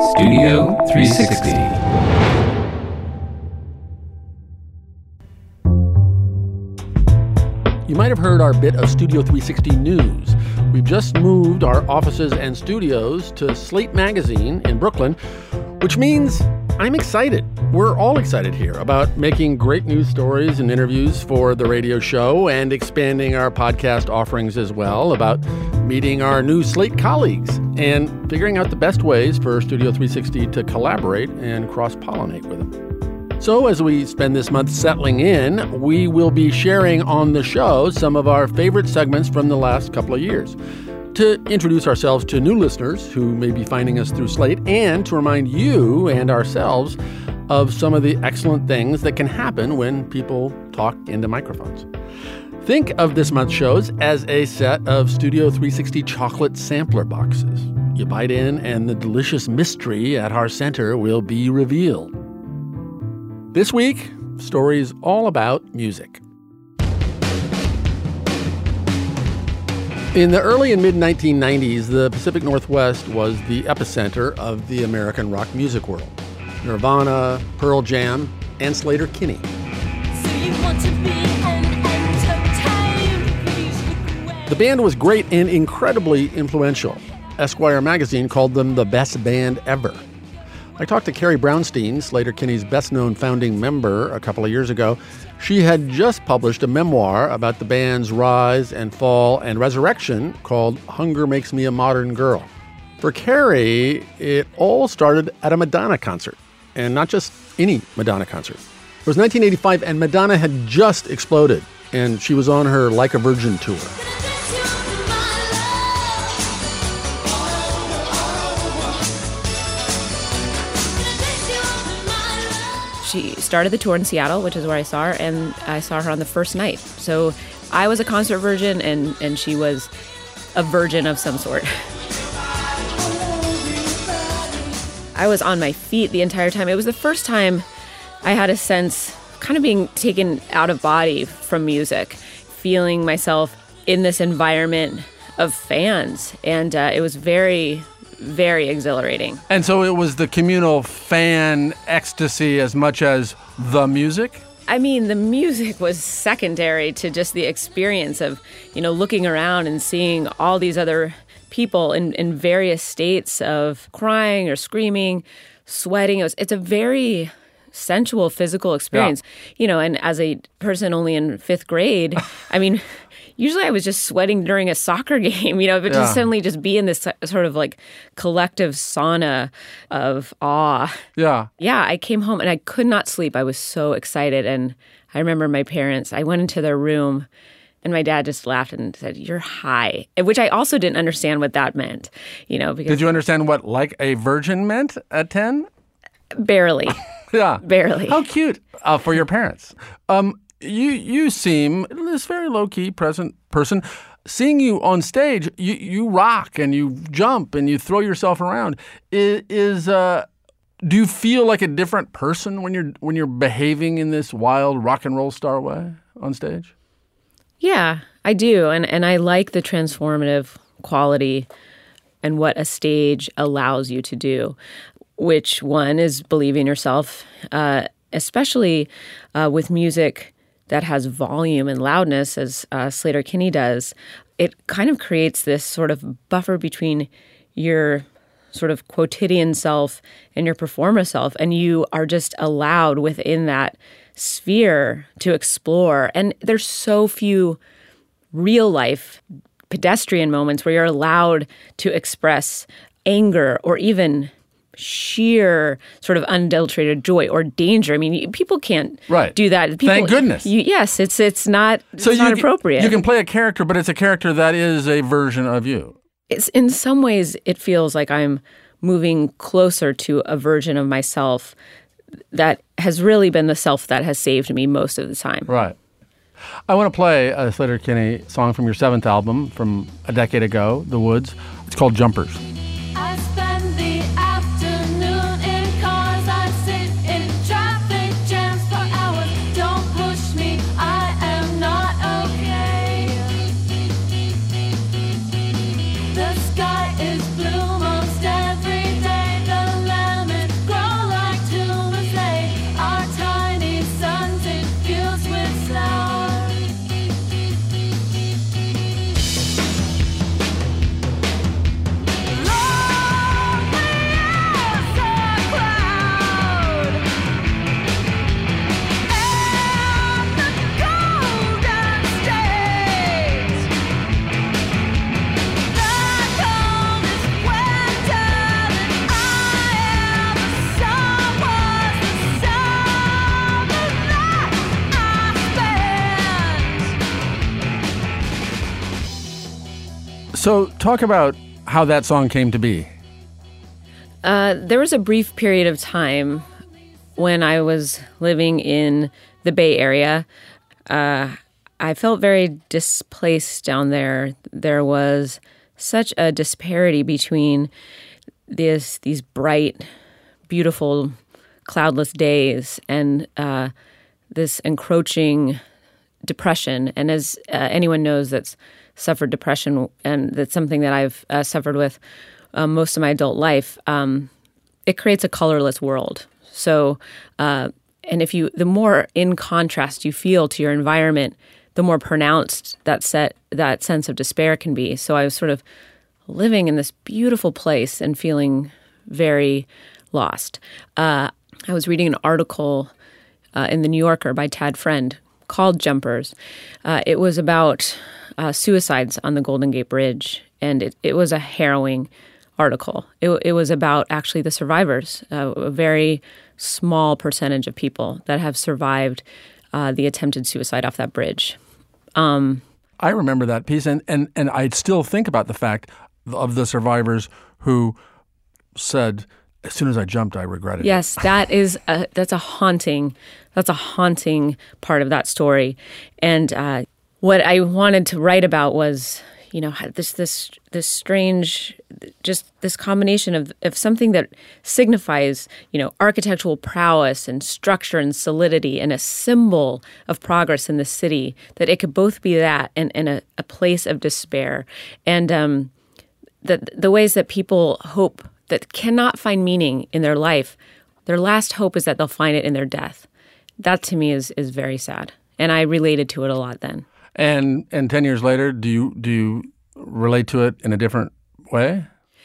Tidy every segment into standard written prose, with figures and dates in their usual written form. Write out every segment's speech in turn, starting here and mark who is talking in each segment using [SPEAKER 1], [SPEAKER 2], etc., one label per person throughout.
[SPEAKER 1] Studio 360.
[SPEAKER 2] You might have heard our bit of Studio 360 news. We've just moved our offices and studios to Slate Magazine in Brooklyn, which means I'm excited. We're all excited here about making great news stories and interviews for the radio show and expanding our podcast offerings as well, about meeting our new Slate colleagues and figuring out the best ways for Studio 360 to collaborate and cross-pollinate with them. So as we spend this month settling in, we will be sharing on the show some of our favorite segments from the last couple of years. To introduce ourselves to new listeners who may be finding us through Slate, and to remind you and ourselves of some of the excellent things that can happen when people talk into microphones. Think of this month's shows as a set of Studio 360 chocolate sampler boxes. You bite in and the delicious mystery at our center will be revealed. This week, stories all about music. In the early and mid-1990s, the Pacific Northwest was the epicenter of the American rock music world. Nirvana, Pearl Jam, and Sleater-Kinney. The band was great and incredibly influential. Esquire magazine called them the best band ever. I talked to Carrie Brownstein, Sleater-Kinney's best-known founding member, a couple of years ago. She had just published a memoir about the band's rise and fall and resurrection called Hunger Makes Me a Modern Girl. For Carrie, it all started at a Madonna concert, and not just any Madonna concert. It was 1985, and Madonna had just exploded, and she was on her Like a Virgin tour.
[SPEAKER 3] She started the tour in Seattle, which is where I saw her, and I saw her on the first night. So I was a concert virgin, and she was a virgin of some sort. I was on my feet the entire time. It was the first time I had a sense, kind of being taken out of body from music, feeling myself in this environment of fans. And it was very, very exhilarating.
[SPEAKER 2] And so it was the communal fan ecstasy as much as the music?
[SPEAKER 3] I mean, the music was secondary to just the experience of, looking around and seeing all these other people in various states of crying or screaming, sweating. It's a very sensual, physical experience.
[SPEAKER 2] Yeah.
[SPEAKER 3] And as a person only in fifth grade, I mean, usually I was just sweating during a soccer game, but to suddenly just be in this sort of like collective sauna of awe.
[SPEAKER 2] Yeah.
[SPEAKER 3] Yeah, I came home and I could not sleep. I was so excited. And I remember my parents, I went into their room and my dad just laughed and said, "You're high," which I also didn't understand what that meant, because...
[SPEAKER 2] Did you understand what like a virgin meant at 10?
[SPEAKER 3] Barely.
[SPEAKER 2] Yeah.
[SPEAKER 3] Barely.
[SPEAKER 2] How cute for your parents. You seem this very low-key, present person. Seeing you on stage, you rock and you jump and you throw yourself around. Do you feel like a different person when you're behaving in this wild rock and roll star way on stage?
[SPEAKER 3] Yeah, I do. And I like the transformative quality and what a stage allows you to do, which one is believing yourself, especially with music that has volume and loudness, as Sleater-Kinney does. It kind of creates this sort of buffer between your sort of quotidian self and your performer self, and you are just allowed within that sphere to explore. And there's so few real life pedestrian moments where you're allowed to express anger or even sheer sort of unadulterated joy or danger. I mean, people can't do that. People,
[SPEAKER 2] thank goodness.
[SPEAKER 3] Yes, it's not appropriate.
[SPEAKER 2] You can play a character, but it's a character that is a version of you.
[SPEAKER 3] It's in some ways, it feels like I'm moving closer to a version of myself that has really been the self that has saved me most of the time.
[SPEAKER 2] Right. I want to play a Sleater-Kinney song from your 7th album from a decade ago, The Woods. It's called Jumpers.
[SPEAKER 4] I spend the afternoon in cars. I sit in traffic jams for hours. Don't push me, I am not okay. The sky is blue most every day. The
[SPEAKER 2] So talk about how that song came to be.
[SPEAKER 3] There was a brief period of time when I was living in the Bay Area. I felt very displaced down there. There was such a disparity between these bright, beautiful, cloudless days and this encroaching depression. And as anyone knows that's suffered depression, and that's something that I've suffered with most of my adult life, it creates a colorless world. So, and the more in contrast you feel to your environment, the more pronounced that sense of despair can be. So I was sort of living in this beautiful place and feeling very lost. I was reading an article in The New Yorker by Tad Friend called Jumpers. It was about suicides on the Golden Gate Bridge, and it was a harrowing article. It was about actually the survivors, a very small percentage of people that have survived the attempted suicide off that bridge.
[SPEAKER 2] I remember that piece, and I still think about the fact of the survivors who said, as soon as I jumped, I regretted it.
[SPEAKER 3] Yes, that's a haunting part of that story. And what I wanted to write about was, this strange, just this combination of something that signifies, architectural prowess and structure and solidity and a symbol of progress in the city, that it could both be that and a place of despair. And the ways that people hope that cannot find meaning in their life, their last hope is that they'll find it in their death. That to me is very sad. And I related to it a lot then.
[SPEAKER 2] And 10 years later, do you relate to it in a different way?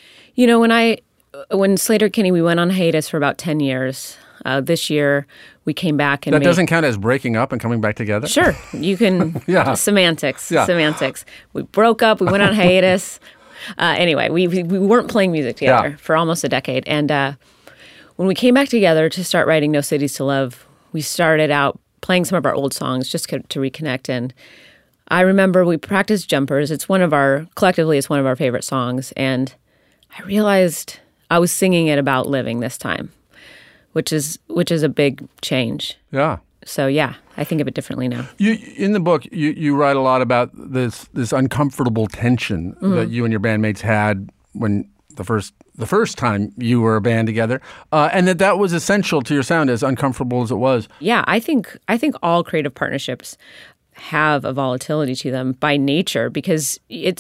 [SPEAKER 3] When Sleater-Kinney, we went on hiatus for about 10 years. This year, we came back and
[SPEAKER 2] that doesn't count as breaking up and coming back together?
[SPEAKER 3] Sure. You can...
[SPEAKER 2] Yeah.
[SPEAKER 3] Semantics.
[SPEAKER 2] Yeah.
[SPEAKER 3] Semantics. We broke up. We went on hiatus. Anyway, we weren't playing music together for almost a decade. And when we came back together to start writing No Cities to Love, we started out playing some of our old songs just to reconnect. And I remember we practiced Jumpers. Collectively, it's one of our favorite songs. And I realized I was singing it about living this time, which is a big change.
[SPEAKER 2] Yeah.
[SPEAKER 3] So yeah, I think of it differently now.
[SPEAKER 2] In the book, you write a lot about this uncomfortable tension that you and your bandmates had when the first time you were a band together, and that was essential to your sound, as uncomfortable as it was.
[SPEAKER 3] Yeah, I think all creative partnerships have a volatility to them by nature, because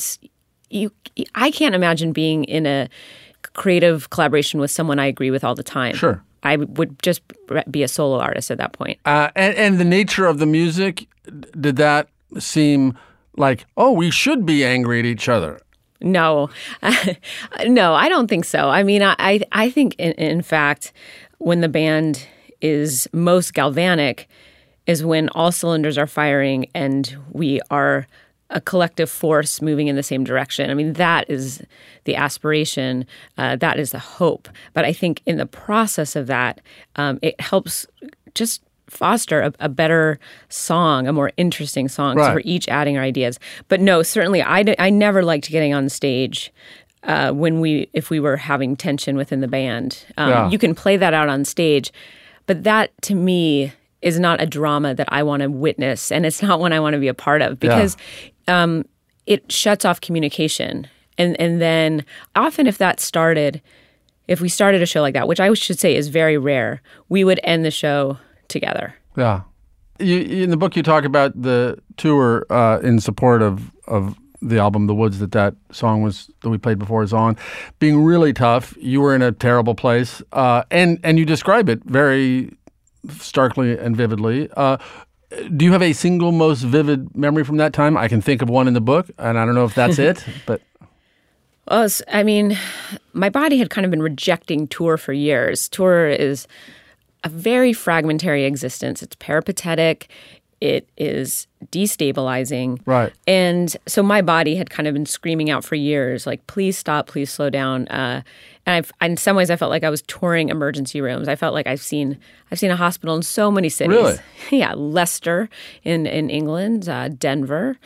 [SPEAKER 3] I can't imagine being in a creative collaboration with someone I agree with all the time.
[SPEAKER 2] Sure.
[SPEAKER 3] I would just be a solo artist at that point.
[SPEAKER 2] And the nature of the music, did that seem like, oh, we should be angry at each other?
[SPEAKER 3] No. No, I don't think so. I mean, I think, in fact, when the band is most galvanic is when all cylinders are firing and we are a collective force moving in the same direction. I mean, that is the aspiration. That is the hope. But I think in the process of that, it helps just foster a better song, a more interesting song.
[SPEAKER 2] Right.
[SPEAKER 3] So we're each adding our ideas. But no, certainly I never liked getting on stage if we were having tension within the band. You can play that out on stage, but that to me is not a drama that I want to witness, and it's not one I want to be a part of, because it shuts off communication. And then often if we started a show like that, which I should say is very rare, we would end the show together.
[SPEAKER 2] Yeah. In the book, you talk about the tour in support of the album, The Woods, that song that we played before is on, being really tough. You were in a terrible place, and you describe it very starkly and vividly. Do you have a single most vivid memory from that time? I can think of one in the book, and I don't know if that's it, but...
[SPEAKER 3] Well, I mean, my body had kind of been rejecting tour for years. Tour is a very fragmentary existence. It's peripatetic. It is destabilizing.
[SPEAKER 2] Right.
[SPEAKER 3] And so my body had kind of been screaming out for years, like, please stop, please slow down. And in some ways, I felt like I was touring emergency rooms. I felt like I've seen a hospital in so many cities.
[SPEAKER 2] Really?
[SPEAKER 3] Yeah, Leicester in England, Denver,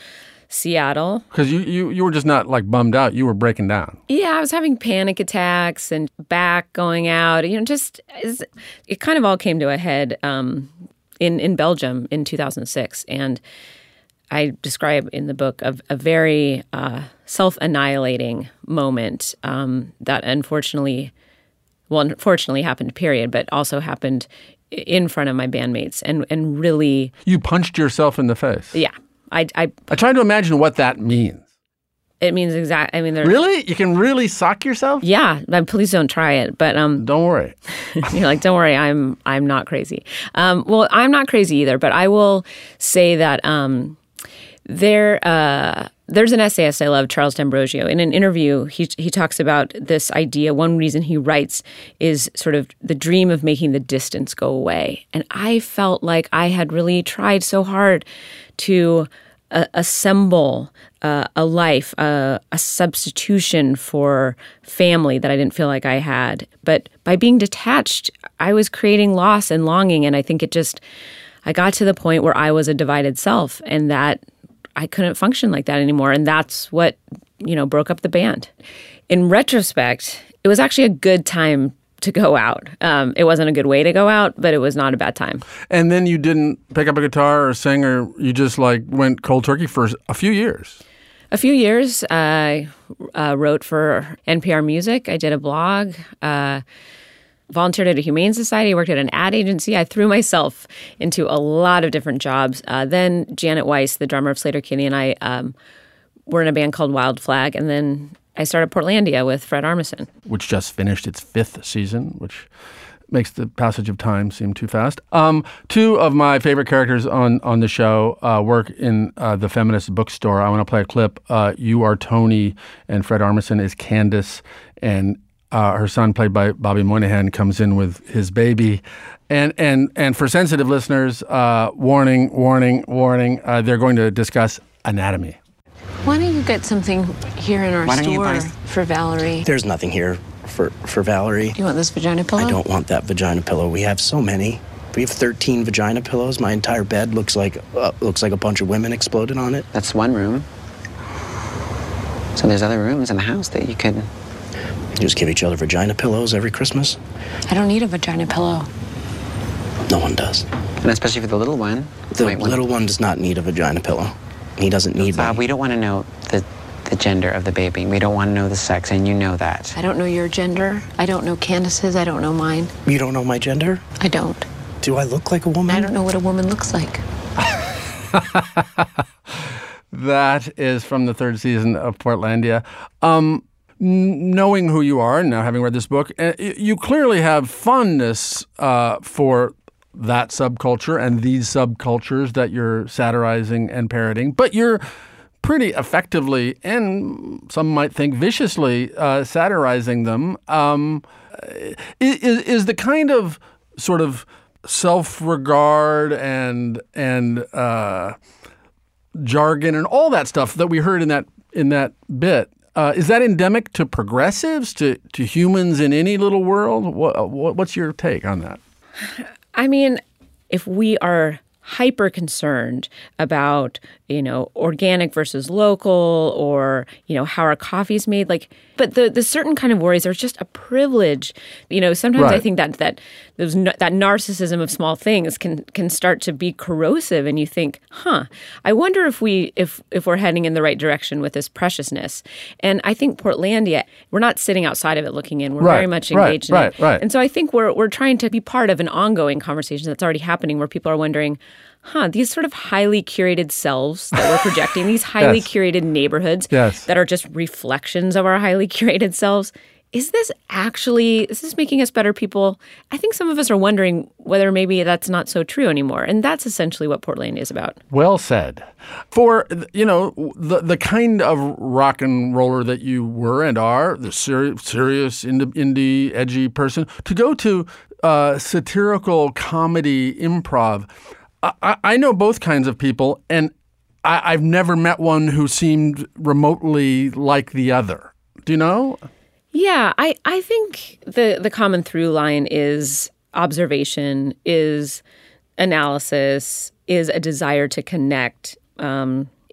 [SPEAKER 3] Seattle.
[SPEAKER 2] Because you were just not like bummed out. You were breaking down.
[SPEAKER 3] Yeah, I was having panic attacks and back going out. It kind of all came to a head in Belgium in 2006. And I describe in the book a very self-annihilating moment that unfortunately happened, period, but also happened in front of my bandmates and really...
[SPEAKER 2] You punched yourself in the face.
[SPEAKER 3] Yeah. I
[SPEAKER 2] tried to imagine what that means.
[SPEAKER 3] It means
[SPEAKER 2] Really? You can really sock yourself?
[SPEAKER 3] Yeah. Please don't try it. But
[SPEAKER 2] don't worry.
[SPEAKER 3] You're like, don't worry, I'm not crazy. Well, I'm not crazy either, but I will say that there's an essayist I love, Charles D'Ambrosio. In an interview, he talks about this idea. One reason he writes is sort of the dream of making the distance go away. And I felt like I had really tried so hard to assemble a life, a substitution for family that I didn't feel like I had. But by being detached, I was creating loss and longing. And I think I got to the point where I was a divided self, and that I couldn't function like that anymore. And that's what, broke up the band. In retrospect, it was actually a good time to go out. It wasn't a good way to go out, but it was not a bad time.
[SPEAKER 2] And then you didn't pick up a guitar or sing, or you just went cold turkey for a few years?
[SPEAKER 3] A few years. I wrote for NPR Music. I did a blog. Volunteered at a humane society, worked at an ad agency. I threw myself into a lot of different jobs. Then Janet Weiss, the drummer of Sleater-Kinney, and I were in a band called Wild Flag. And then I started Portlandia with Fred Armisen. Which just finished its 5th season, which makes the passage of time seem too fast. Two of my favorite characters on the show work in the feminist bookstore. I want to play a clip. You are Tony, and Fred Armisen is Candace, and her son, played by Bobby Moynihan, comes in with his baby. And for sensitive listeners, warning, they're going to discuss anatomy.
[SPEAKER 5] Why don't you get something here in our store for Valerie?
[SPEAKER 6] There's nothing here for Valerie.
[SPEAKER 5] You want this vagina pillow?
[SPEAKER 6] I don't want that vagina pillow. We have so many. We have 13 vagina pillows. My entire bed looks like a bunch of women exploded on it.
[SPEAKER 7] That's one room. So there's other rooms in the house that you could...
[SPEAKER 6] Just give each other vagina pillows every Christmas?
[SPEAKER 5] I don't need a vagina pillow.
[SPEAKER 6] No one does.
[SPEAKER 7] And especially for the little one.
[SPEAKER 6] The little one does not need a vagina pillow. He doesn't need one.
[SPEAKER 7] We don't want to know the gender of the baby. We don't want to know the sex, and you know that.
[SPEAKER 5] I don't know your gender. I don't know Candace's. I don't know mine.
[SPEAKER 6] You don't know my gender?
[SPEAKER 5] I don't.
[SPEAKER 6] Do I look like a woman?
[SPEAKER 5] I don't know what a woman looks like.
[SPEAKER 2] That is from the 3rd season of Portlandia. Knowing who you are, and now having read this book, you clearly have fondness for that subculture and these subcultures that you're satirizing and parroting, but you're pretty effectively, and some might think viciously, satirizing them. Is the kind of sort of self-regard and jargon and all that stuff that we heard in that bit, is that endemic to progressives, to humans in any little world? What's your take on that?
[SPEAKER 3] I mean, if we are hyper concerned about, organic versus local, or, how our coffee is made, but the certain kind of worries are just a privilege. Sometimes
[SPEAKER 2] Right.
[SPEAKER 3] I think that narcissism of small things can start to be corrosive, and you think, I wonder if we're heading in the right direction with this preciousness. And I think Portlandia, we're not sitting outside of it looking in. We're
[SPEAKER 2] Right,
[SPEAKER 3] very much engaged in it.
[SPEAKER 2] Right.
[SPEAKER 3] And so I think we're trying to be part of an ongoing conversation that's already happening, where people are wondering, these sort of highly curated selves that we're projecting, these highly
[SPEAKER 2] Yes.
[SPEAKER 3] curated neighborhoods
[SPEAKER 2] Yes.
[SPEAKER 3] that are just reflections of our highly curated selves. Is this making us better people? I think some of us are wondering whether maybe that's not so true anymore. And that's essentially what Portlandia is about.
[SPEAKER 2] Well said. For, the kind of rock and roller that you were and are, the serious, indie, edgy person, to go to satirical comedy improv, I know both kinds of people, and I've never met one who seemed remotely like the other. Do you know?
[SPEAKER 3] Yeah, I think the common through line is observation, is analysis, is a desire to connect.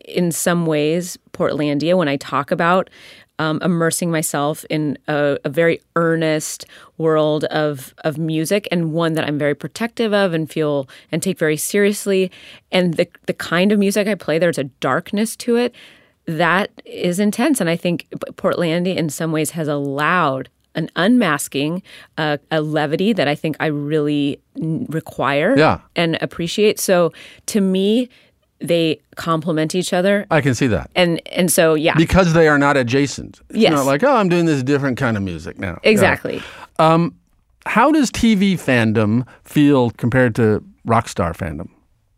[SPEAKER 3] in some ways, Portlandia, when I talk about immersing myself in a very earnest world of music, and one that I'm very protective of and feel and take very seriously. And the kind of music I play, there's a darkness to it that is intense. And I think Portlandia in some ways has allowed an unmasking, a levity that I think I really require and appreciate. So to me, they complement each other.
[SPEAKER 2] I can see that.
[SPEAKER 3] And so, yeah.
[SPEAKER 2] Because they are not adjacent. It's
[SPEAKER 3] yes.
[SPEAKER 2] not like, oh, I'm doing this different kind of music now.
[SPEAKER 3] Exactly.
[SPEAKER 2] Yeah. How does TV fandom feel compared to rock star fandom?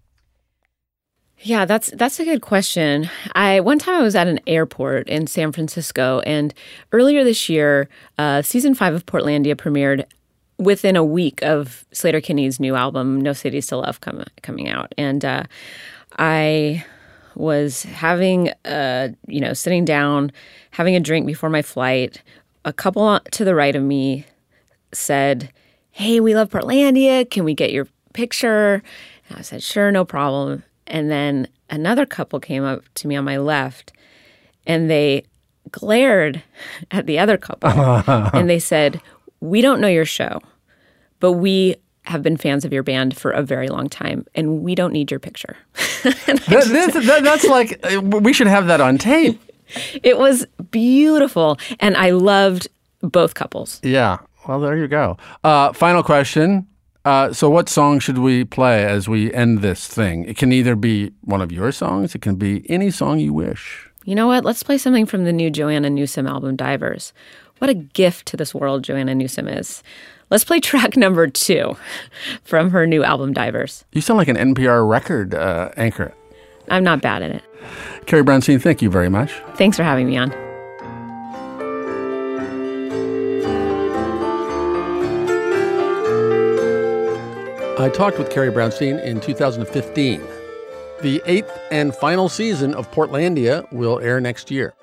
[SPEAKER 3] Yeah, that's a good question. One time I was at an airport in San Francisco, and earlier this year, season 5 of Portlandia premiered within a week of Sleater-Kinney's new album, No Cities to Love, coming out. And I was having, sitting down, having a drink before my flight. A couple to the right of me said, "Hey, we love Portlandia. Can we get your picture?" And I said, "Sure, no problem." And then another couple came up to me on my left, and they glared at the other couple. And they said, "We don't know your show, but we have been fans of your band for a very long time, and we don't need your picture."
[SPEAKER 2] That's like, we should have that on tape.
[SPEAKER 3] It was beautiful, and I loved both couples.
[SPEAKER 2] Yeah. Well, there you go. Final question. So what song should we play as we end this thing? It can either be one of your songs. It can be any song you wish.
[SPEAKER 3] You know what? Let's play something from the new Joanna Newsom album, Divers. What a gift to this world Joanna Newsom is. Let's play track number 2 from her new album, Divers.
[SPEAKER 2] You sound like an NPR record anchor.
[SPEAKER 3] I'm not bad at it.
[SPEAKER 2] Carrie Brownstein, thank you very much.
[SPEAKER 3] Thanks for having me on.
[SPEAKER 2] I talked with Carrie Brownstein in 2015. The 8th and final season of Portlandia will air next year.